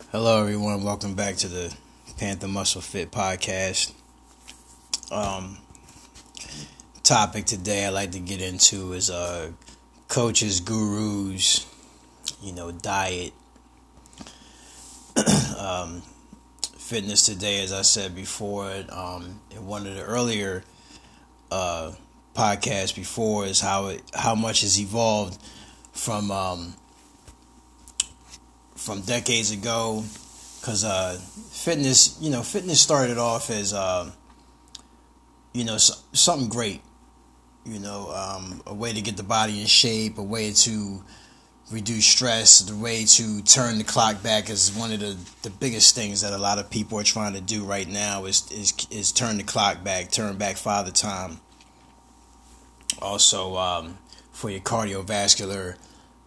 Hello, everyone. Welcome back to the Panther Muscle Fit podcast. Topic today I'd like to get into is coaches, gurus, diet, fitness today. As I said before, in one of the earlier podcasts before, is how much has evolved from decades ago, because fitness started off as something great, a way to get the body in shape, a way to reduce stress, the way to turn the clock back is one of the biggest things that a lot of people are trying to do right now is turn the clock back, turn back Father Time. Also, for your cardiovascular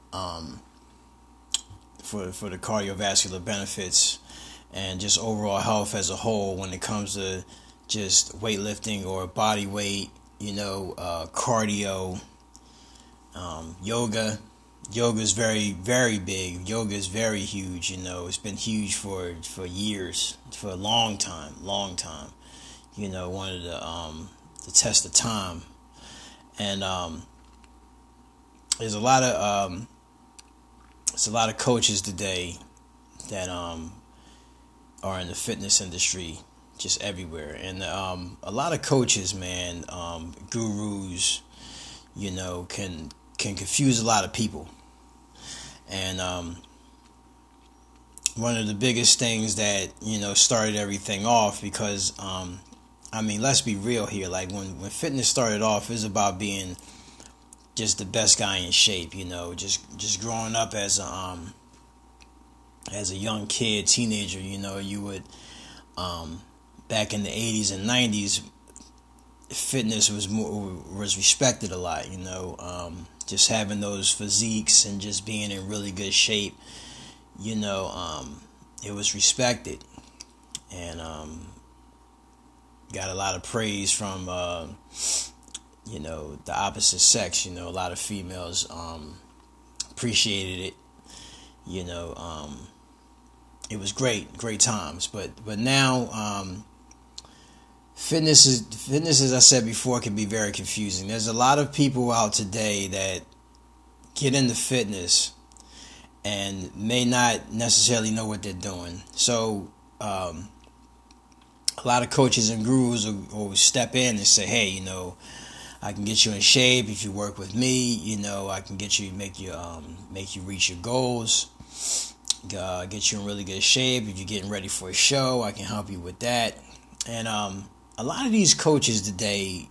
for the cardiovascular benefits and just overall health as a whole when it comes to just weightlifting or body weight, cardio, yoga. Yoga is very, very big. Yoga is very huge. It's been huge for years, for a long time. One of the test of time, and there's a lot of coaches today that are in the fitness industry, just everywhere, and a lot of coaches, gurus, can confuse a lot of people, and one of the biggest things that started everything off, because let's be real here, like when fitness started off, it was about being just the best guy in shape, just growing up as a young kid, teenager, you would, back in the 80s and 90s, fitness was respected a lot, just having those physiques and just being in really good shape, it was respected, and got a lot of praise from the opposite sex. A lot of females appreciated it. It was great times. But now, fitness, as I said before, can be very confusing. There's a lot of people out today that get into fitness and may not necessarily know what they're doing. So, a lot of coaches and gurus will step in and say, hey, I can get you in shape if you work with me. I can get you, make you reach your goals. Get you in really good shape. If you're getting ready for a show, I can help you with that. And a lot of these coaches today,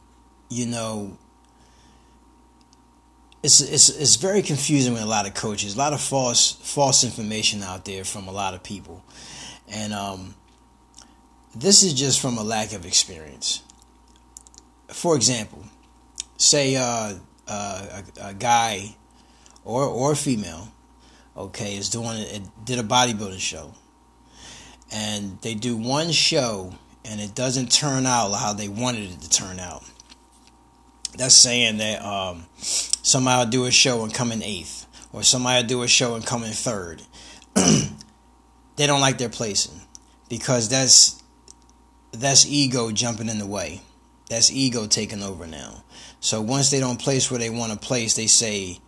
it's very confusing with a lot of coaches. A lot of false information out there from a lot of people, and this is just from a lack of experience. For example, say a guy or a female, did a bodybuilding show, and they do one show and it doesn't turn out how they wanted it to turn out. That's saying that somebody will do a show and come in 8th, or somebody will do a show and come in 3rd. They don't like their placing, because that's ego jumping in the way. That's ego taking over now. So once they don't place where they want to place, they say,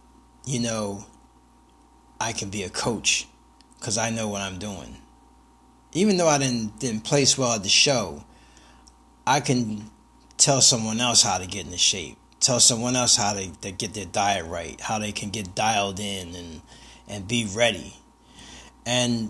I can be a coach because I know what I'm doing. Even though I didn't place well at the show, I can tell someone else how to get into shape. Tell someone else how to get their diet right, how they can get dialed in and be ready. And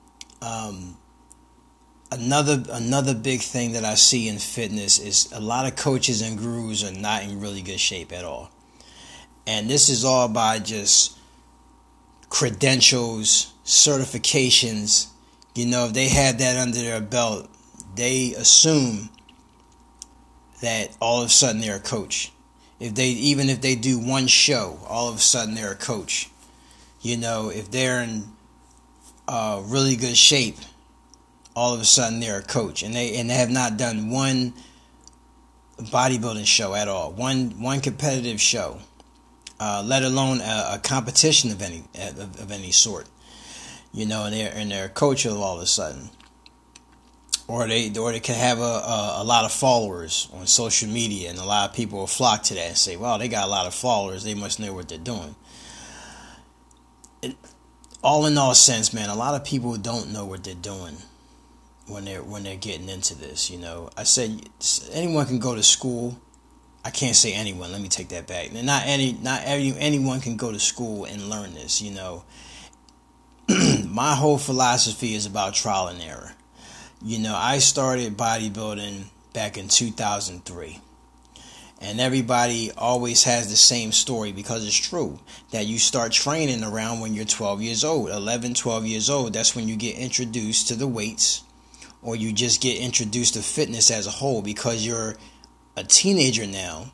another big thing that I see in fitness is a lot of coaches and gurus are not in really good shape at all. And this is all by just credentials, certifications. If they have that under their belt, they assume that all of a sudden they're a coach. Even if they do one show, all of a sudden they're a coach. If they're in really good shape, all of a sudden they're a coach, and they have not done one bodybuilding show at all, one competitive show, let alone a competition of any sort. and they're a coach all of a sudden, or they can have a lot of followers on social media, and a lot of people will flock to that and say, "Well, they got a lot of followers, they must know what they're doing." All in all sense, man, a lot of people don't know what they're doing when they're getting into this. I said anyone can go to school. I can't say anyone. Let me take that back. Anyone can go to school and learn this. My whole philosophy is about trial and error. I started bodybuilding back in 2003. And everybody always has the same story, because it's true that you start training around when you're 12 years old, 11, 12 years old. That's when you get introduced to the weights, or you just get introduced to fitness as a whole, because you're a teenager now,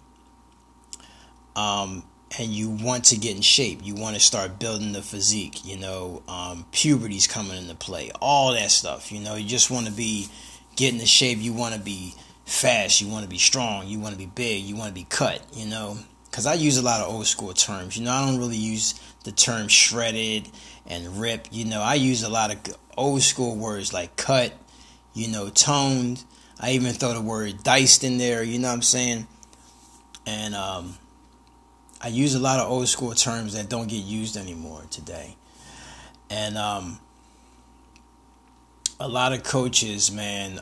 and you want to get in shape. You want to start building the physique. Puberty's coming into play. All that stuff. You just want to be getting in shape. You want to be fast, you want to be strong, you want to be big, you want to be cut, because I use a lot of old school terms. I don't really use the term shredded and ripped. I use a lot of old school words like cut, toned. I even throw the word diced in there, you know what I'm saying? And I use a lot of old school terms that don't get used anymore today. And a lot of coaches, man,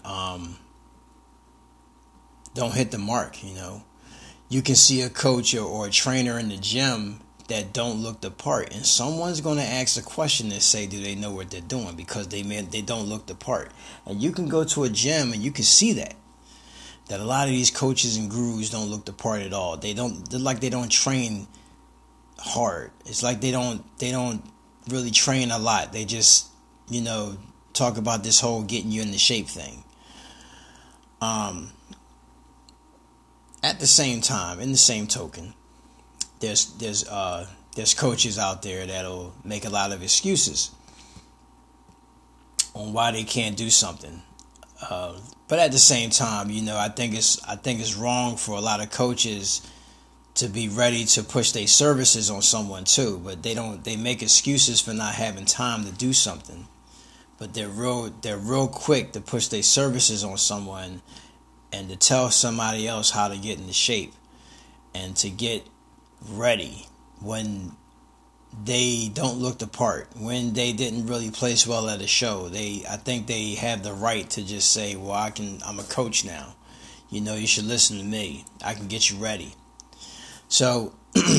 don't hit the mark. You can see a coach or a trainer in the gym that don't look the part, and someone's going to ask a question and say, do they know what they're doing, because they don't look the part. And you can go to a gym and you can see that a lot of these coaches and gurus don't look the part at all. They're like they don't train hard. It's like they don't really train a lot. They just talk about this whole getting you into shape thing. At the same time, in the same token, there's coaches out there that'll make a lot of excuses on why they can't do something. But at the same time, I think it's wrong for a lot of coaches to be ready to push their services on someone too. But they make excuses for not having time to do something. But they're real quick to push their services on someone, and to tell somebody else how to get into shape and to get ready when they don't look the part, when they didn't really place well at a show. I think they have the right to just say, well, I'm a coach now. You should listen to me. I can get you ready. So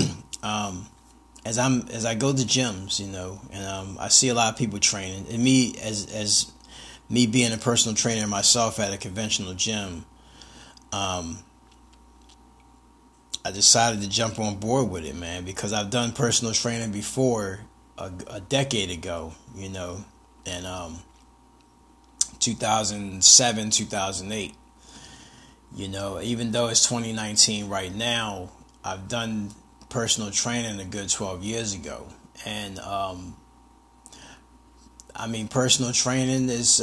as I go to gyms, and I see a lot of people training, and me as me being a personal trainer myself at a conventional gym, I decided to jump on board with it, man, because I've done personal training before a decade ago, in 2007, 2008. Even though it's 2019 right now, I've done personal training a good 12 years ago. And personal training is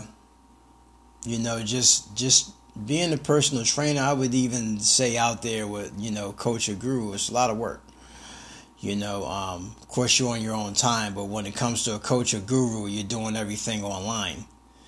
just being a personal trainer. I would even say out there with, coach or guru, it's a lot of work. Of course you're on your own time, but when it comes to a coach or guru, you're doing everything online.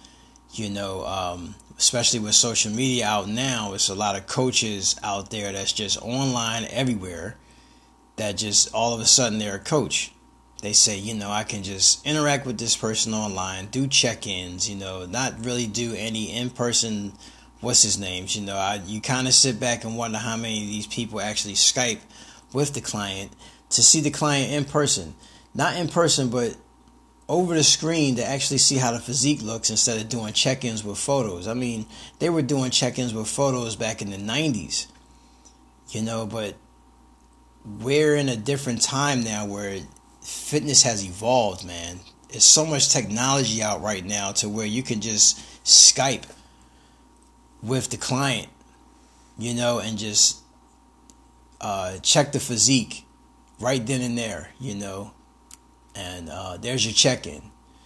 Especially with social media out now, it's a lot of coaches out there that's just online everywhere, that just all of a sudden they're a coach. They say, I can just interact with this person online, do check-ins, not really do any in-person what's his names. You kind of sit back and wonder how many of these people actually Skype with the client to see the client in person. Not in person, but over the screen to actually see how the physique looks instead of doing check-ins with photos. They were doing check-ins with photos back in the 90s, but we're in a different time now where fitness has evolved, man. There's so much technology out right now to where you can just Skype with the client, and just check the physique right then and there, and there's your check-in,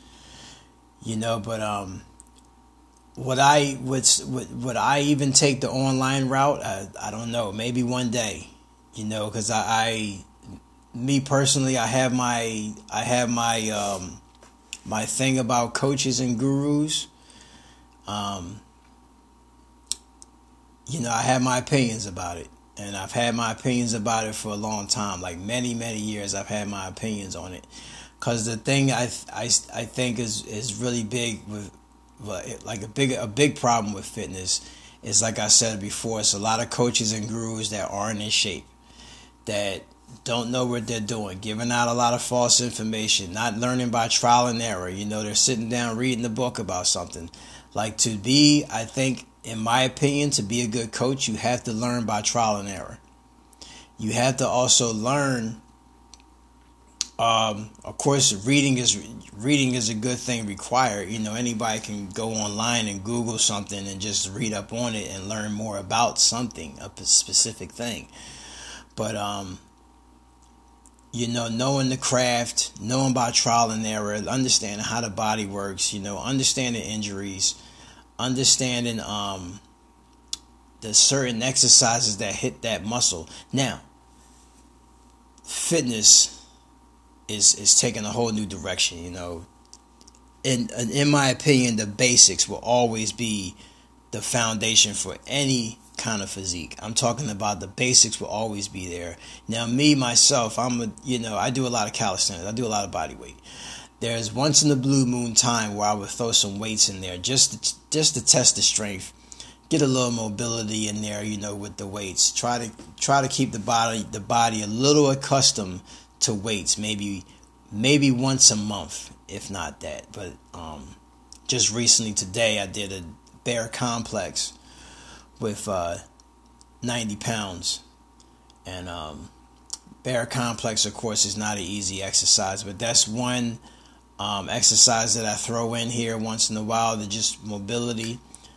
but would I even take the online route? I don't know, maybe one day, because me personally, I have my my thing about coaches and gurus. I have my opinions about it, and I've had my opinions about it for a long time, like many, many years. I've had my opinions on it, because the thing I think is really big with, like a big problem with fitness is, like I said before, it's a lot of coaches and gurus that aren't in shape, that don't know what they're doing, giving out a lot of false information, not learning by trial and error. They're sitting down reading a book about something. Like, I think, in my opinion, to be a good coach, you have to learn by trial and error. You have to also learn. Of course, reading is a good thing required. Anybody can go online and Google something and just read up on it and learn more about something, a specific thing. But knowing the craft, knowing about trial and error, understanding how the body works, understanding injuries, understanding the certain exercises that hit that muscle. Now, fitness is taking a whole new direction. In my opinion, the basics will always be the foundation for any kind of physique. I'm talking about the basics will always be there. Now, me myself, I do a lot of calisthenics. I do a lot of body weight. There's once in a blue moon time where I would throw some weights in there just to test the strength, get a little mobility in there, with the weights. Try to keep the body a little accustomed to weights, maybe once a month, if not that. But just recently today, I did a bear complex with 90 pounds, and bear complex, of course, is not an easy exercise, but that's one exercise that I throw in here once in a while to just mobility,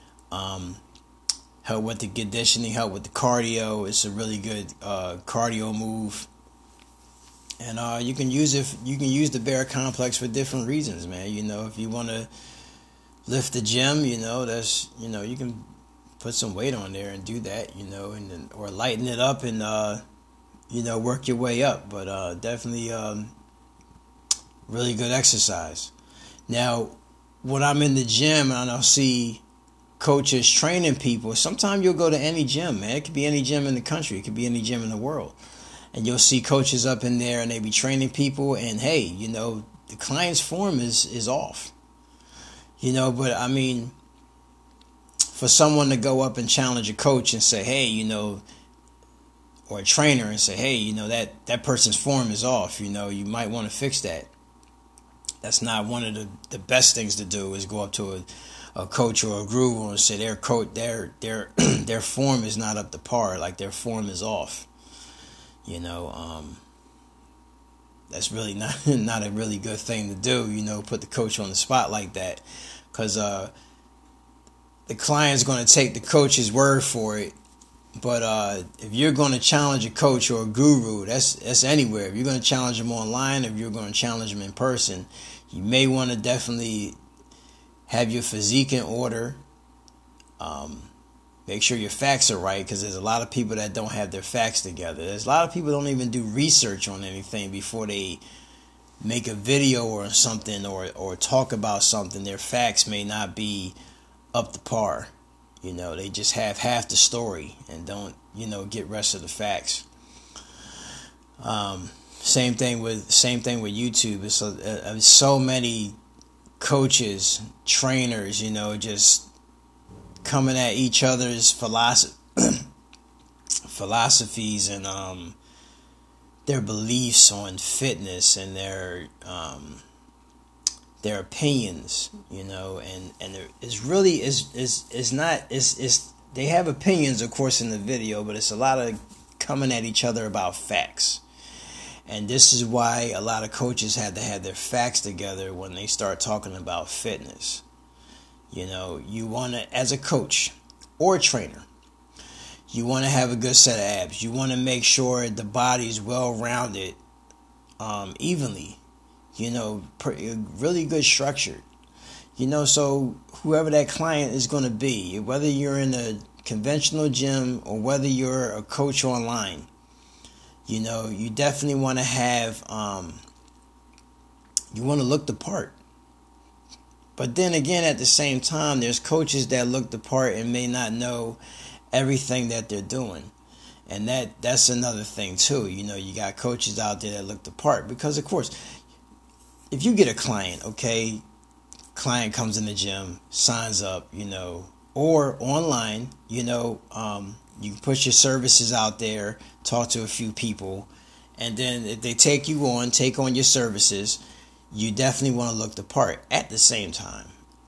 help with the conditioning, help with the cardio. It's a really good cardio move. And you can use the bear complex for different reasons, man. If you want to lift the gym, that's you can put some weight on there and do that, and then, or lighten it up and work your way up. But definitely really good exercise. Now, when I'm in the gym and I'll see coaches training people, sometimes you'll go to any gym, man. It could be any gym in the country. It could be any gym in the world. And you'll see coaches up in there and they be training people, and hey, the client's form is off. But I mean, for someone to go up and challenge a coach and say, hey, or a trainer and say, hey, that person's form is off, you might want to fix that. That's not one of the best things to do, is go up to a coach or a guru and say their form is not up to par, like their form is off. That's really not a really good thing to do, put the coach on the spot like that, because the client's going to take the coach's word for it. But if you're going to challenge a coach or a guru, that's anywhere. If you're going to challenge them online, if you're going to challenge them in person, you may want to definitely have your physique in order. Make sure your facts are right, because there's a lot of people that don't have their facts together. There's a lot of people that don't even do research on anything before they make a video or something or talk about something. Their facts may not be up to par. They just have half the story and don't, get rest of the facts. Same thing with YouTube. It's so many coaches, trainers, just coming at each other's philosophies and their beliefs on fitness and their opinions, and they have opinions, of course, in the video, but it's a lot of coming at each other about facts. And this is why a lot of coaches had to have their facts together when they start talking about fitness. You want to, as a coach or a trainer, you want to have a good set of abs. You want to make sure the body is well-rounded, evenly, really good structured. So whoever that client is going to be, whether you're in a conventional gym or whether you're a coach online, you definitely want to have, you want to look the part. But then again, at the same time, there's coaches that look the part and may not know everything that they're doing. And that's another thing too. You got coaches out there that look the part. Because of course, if you get a client, okay, client comes in the gym, signs up, or online, you can put your services out there, talk to a few people, and then if they take on your services, you definitely want to look the part. At the same time,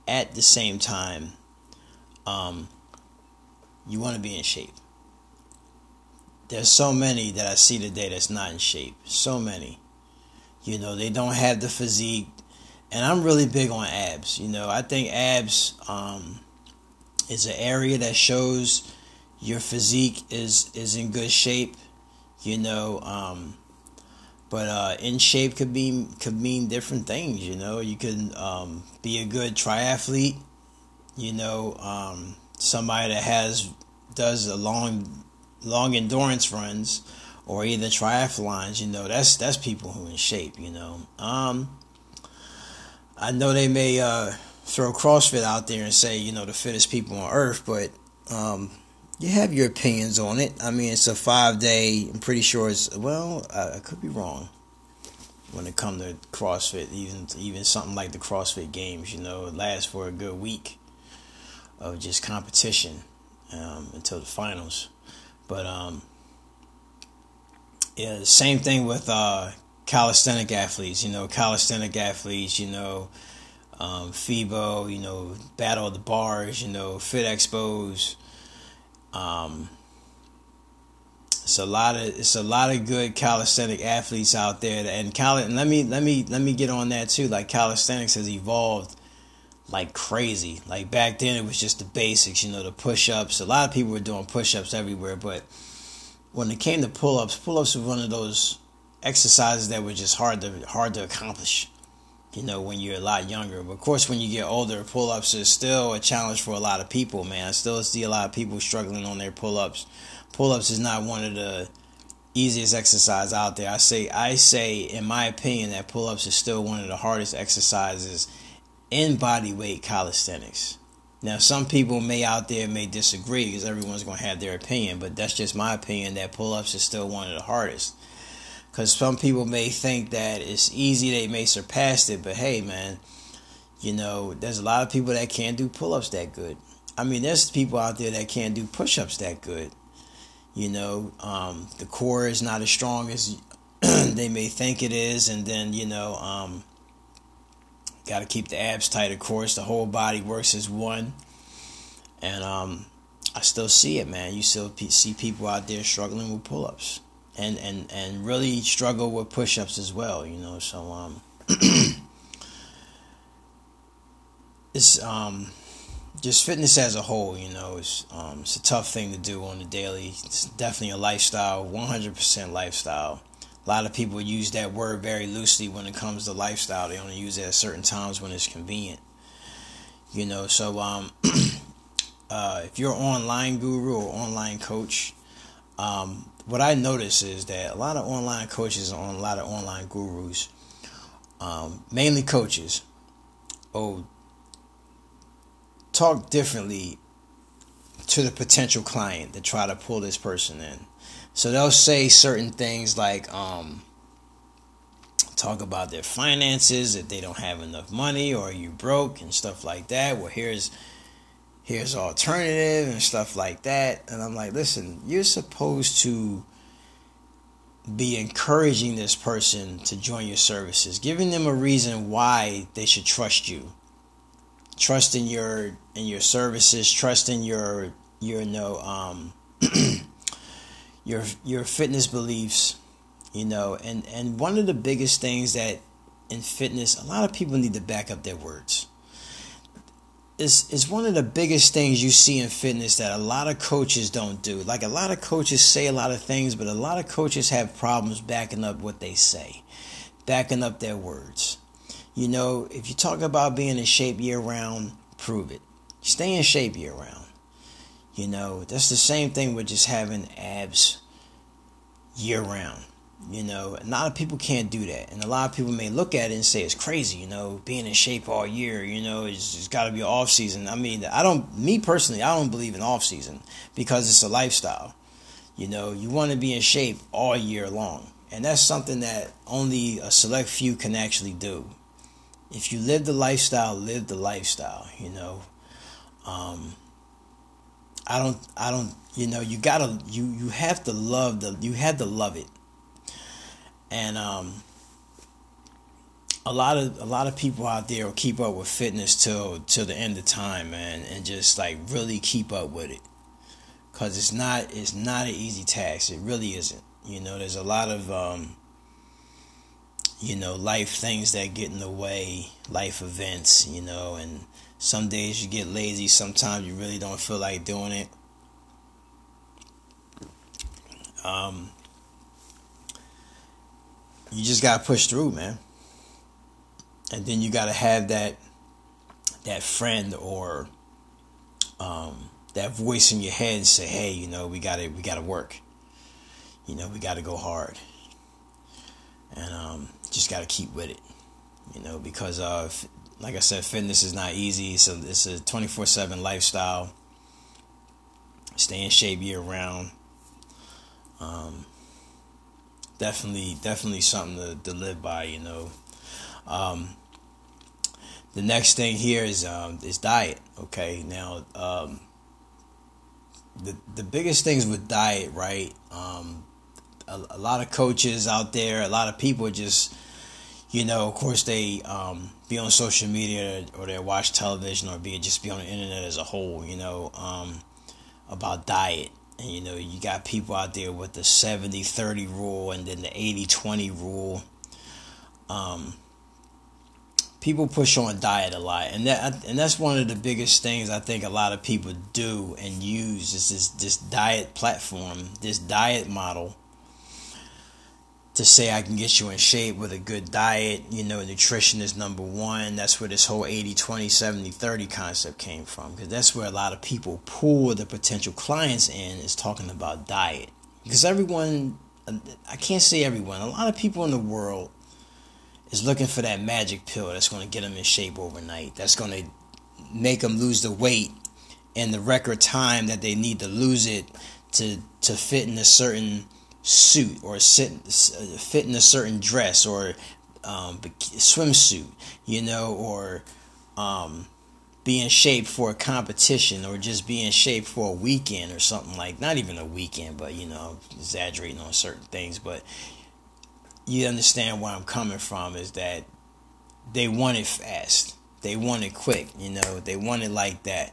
you want to be in shape. There's so many that I see today that's not in shape. So many. They don't have the physique. And I'm really big on abs. I think abs is an area that shows your physique is in good shape. But in shape could mean different things. You can be a good triathlete. Somebody that does a long endurance runs, or either triathlons. That's people who are in shape. I know they may throw CrossFit out there and say, the fittest people on earth, but you have your opinions on it. I mean, it's a 5-day. I'm pretty sure I could be wrong when it comes to CrossFit. Even something like the CrossFit Games, it lasts for a good week of just competition until the finals. But same thing with calisthenic athletes. FIBO, Battle of the Bars, Fit Expos. It's a lot of good calisthenic athletes out there, and let me get on that too. Like, calisthenics has evolved like crazy. Like, back then it was just the basics, the push-ups. A lot of people were doing push-ups everywhere, but when it came to pull-ups were one of those exercises that were just hard to accomplish, when you're a lot younger. But of course, when you get older, pull-ups is still a challenge for a lot of people, man. I still see a lot of people struggling on their pull-ups. Pull-ups is not one of the easiest exercises out there. I say, in my opinion, that pull-ups is still one of the hardest exercises in body weight calisthenics. Now, some people may disagree, because everyone's going to have their opinion, but that's just my opinion, that pull-ups is still one of the hardest. Because some people may think that it's easy, they may surpass it, but hey, man, there's a lot of people that can't do pull-ups that good. I mean, there's people out there that can't do push-ups that good. The core is not as strong as they may think it is, and then, got to keep the abs tight, of course. The whole body works as one. And I still see it, man. You still see people out there struggling with pull-ups. And really struggle with push-ups as well, So it's just fitness as a whole, it's a tough thing to do on the daily. It's definitely a lifestyle, 100% lifestyle. A lot of people use that word very loosely when it comes to lifestyle. They only use it at certain times when it's convenient. So if you're an online guru or online coach, what I notice is that a lot of online coaches and a lot of online gurus, mainly coaches, talk differently to the potential client to try to pull this person in. So they'll say certain things like talk about their finances, that they don't have enough money, or you broke and stuff like that. Well, here's alternative and stuff like that. And I'm like, listen, you're supposed to be encouraging this person to join your services, giving them a reason why they should trust you, trust in your services, trust in your your fitness beliefs, and one of the biggest things that in fitness, a lot of people need to back up their words. Is one of the biggest things you see in fitness that a lot of coaches don't do. Like, a lot of coaches say a lot of things, but a lot of coaches have problems backing up what they say, backing up their words. If you talk about being in shape year round, prove it. Stay in shape year round. That's the same thing with just having abs year round. You know, a lot of people can't do that, and a lot of people may look at it and say it's crazy. You know, being in shape all year. You know, it's got to be off season. I mean, me personally, I don't believe in off season because it's a lifestyle. You know, you want to be in shape all year long, and that's something that only a select few can actually do. If you live the lifestyle, live the lifestyle. You know, I don't. You know, you gotta, you have to love you have to love it. And a lot of people out there will keep up with fitness till the end of time, man, and just like really keep up with it, cause it's not an easy task. It really isn't. You know, there's a lot of you know, life things that get in the way, life events. You know, and some days you get lazy. Sometimes you really don't feel like doing it. You just gotta push through, man. And then you gotta have that friend or that voice in your head and say, hey, you know, we gotta work. You know, we gotta go hard. And just gotta keep with it. You know, because like I said, fitness is not easy. So it's a 24/7 lifestyle. Stay in shape year round. Definitely something to live by, you know. The next thing here is diet. Okay, now the biggest things with diet, right? A lot of coaches out there, a lot of people just, you know, of course they be on social media or they watch television or just be on the internet as a whole, you know, about diet. And, you know, you got people out there with the 70-30 rule and then the 80-20 rule. People push on diet a lot. And that's one of the biggest things I think a lot of people do and use is this diet platform, this diet model to say I can get you in shape with a good diet. You know, nutrition is number one. That's where this whole 80-20, 70-30 concept came from. Because that's where a lot of people pull the potential clients in, is talking about diet. Because everyone, I can't say everyone, a lot of people in the world is looking for that magic pill that's going to get them in shape overnight. That's going to make them lose the weight in the record time that they need to lose it to fit in a certain suit or fit in a certain dress or swimsuit, you know, or be in shape for a competition or just be in shape for a weekend or something, like not even a weekend, but, you know, exaggerating on certain things. But you understand where I'm coming from, is that they want it fast, they want it quick, you know, they want it like that.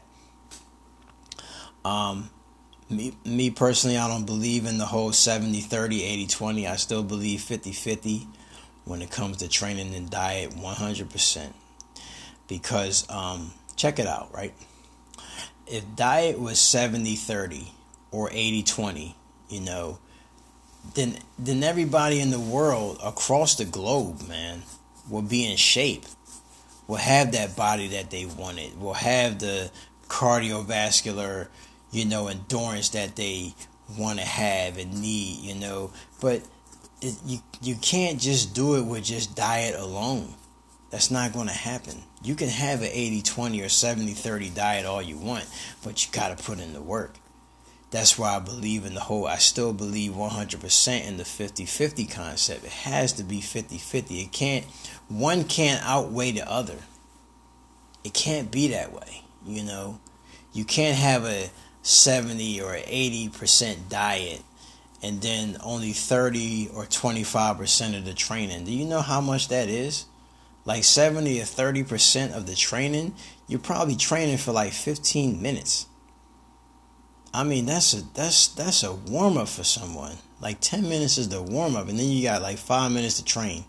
Me personally, I don't believe in the whole 70-30, 80-20. I still believe 50-50 when it comes to training and diet, 100%. Because, check it out, right? If diet was 70-30 or 80-20, you know, then everybody in the world across the globe, man, will be in shape, will have that body that they wanted, will have the cardiovascular, you know, endurance that they want to have and need, you know. But you can't just do it with just diet alone. That's not going to happen. You can have an 80-20 or 70-30 diet all you want, but you got to put in the work. That's why I believe in I still believe 100% in the 50-50 concept. It has to be 50-50. One can't outweigh the other. It can't be that way, you know. You can't have a 70 or 80% diet and then only 30 or 25% of the training. Do you know how much that is? Like 70 or 30% of the training, you're probably training for like 15 minutes. I mean, that's a warm up for someone. Like 10 minutes is the warm up, and then you got like 5 minutes to train.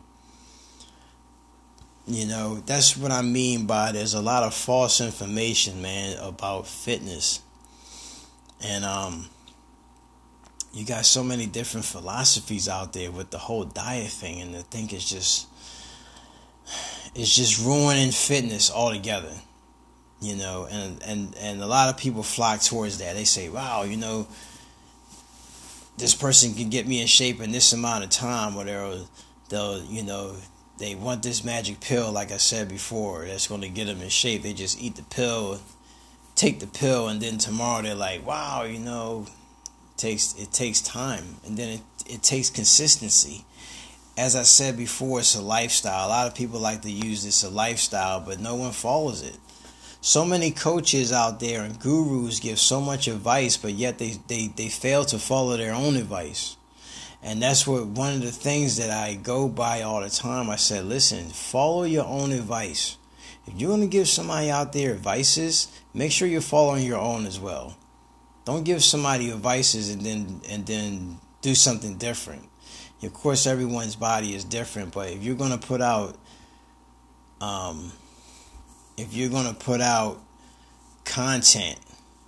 You know, that's what I mean by there's a lot of false information, man, about fitness. And you got so many different philosophies out there with the whole diet thing, and I think it's just ruining fitness altogether. You know, and a lot of people flock towards that. They say, wow, you know, this person can get me in shape in this amount of time, or they'll they want this magic pill, like I said before, that's going to get them in shape. They just eat the pill, take the pill, and then tomorrow they're like, wow, it takes time, and then it takes consistency. As I said before, it's a lifestyle. A lot of people like to use this as a lifestyle, but no one follows it. So many coaches out there and gurus give so much advice, but yet they fail to follow their own advice. And that's one of the things that I go by all the time. I said, listen, follow your own advice. If you're going to give somebody out there advices, make sure you're following your own as well. Don't give somebody advices and then do something different. Of course, everyone's body is different, but if you're going to put out content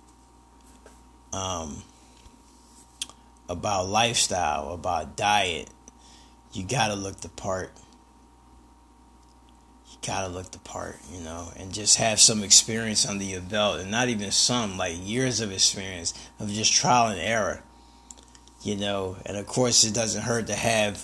about lifestyle, about diet, you gotta look the part. And just have some experience under your belt, and not even some, like years of experience of just trial and error. And of course, it doesn't hurt to have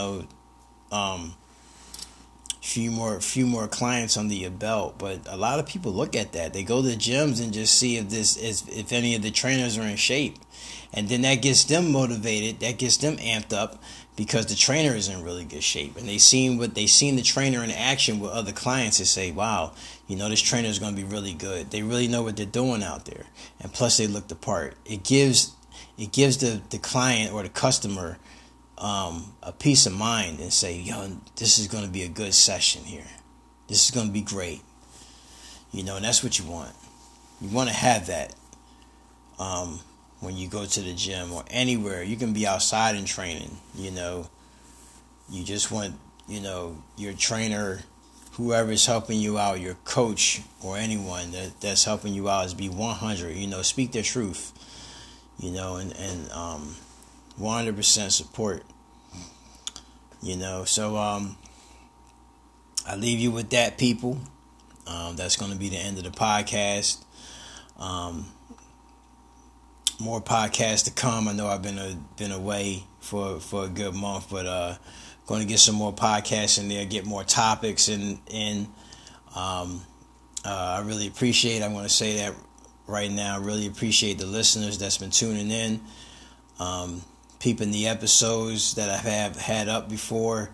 few more clients under your belt. But a lot of people look at that. They go to the gyms and just see if any of the trainers are in shape, and then that gets them motivated. That gets them amped up because the trainer is in really good shape, and they seen the trainer in action with other clients and say, wow, this trainer is going to be really good. They really know what they're doing out there, and plus they look the part. It gives the client or the customer a peace of mind and say, this is going to be a good session here. This is going to be great. And that's what you want. You want to have that when you go to the gym or anywhere. You can be outside and training. You just want, your trainer, whoever is helping you out, your coach or anyone that's helping you out, is be 100. Speak their truth. And 100% support. So I leave you with that, people. That's going to be the end of the podcast. More podcasts to come. I know I've been away for a good month, but going to get some more podcasts in there, get more topics in. I really appreciate. I'm going to say that right now. I really appreciate the listeners that's been tuning in. Peeping the episodes that I have had up before,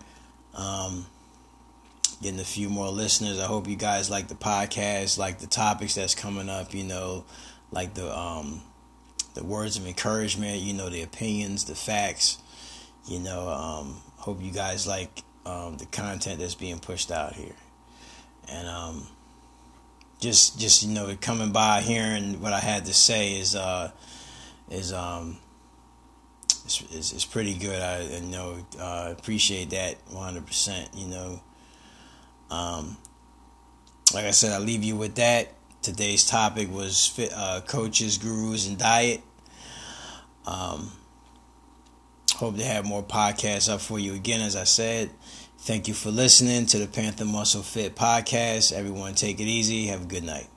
getting a few more listeners. I hope you guys like the podcast, like the topics that's coming up, like the words of encouragement, the opinions, the facts, hope you guys like the content that's being pushed out here. And just coming by, hearing what I had to say is pretty good. I appreciate that 100%. Like I said, I'll leave you with that. Today's topic was coaches, gurus, and diet. Hope to have more podcasts up for you again. As I said, thank you for listening to the Panther Muscle Fit podcast. Everyone, take it easy. Have a good night.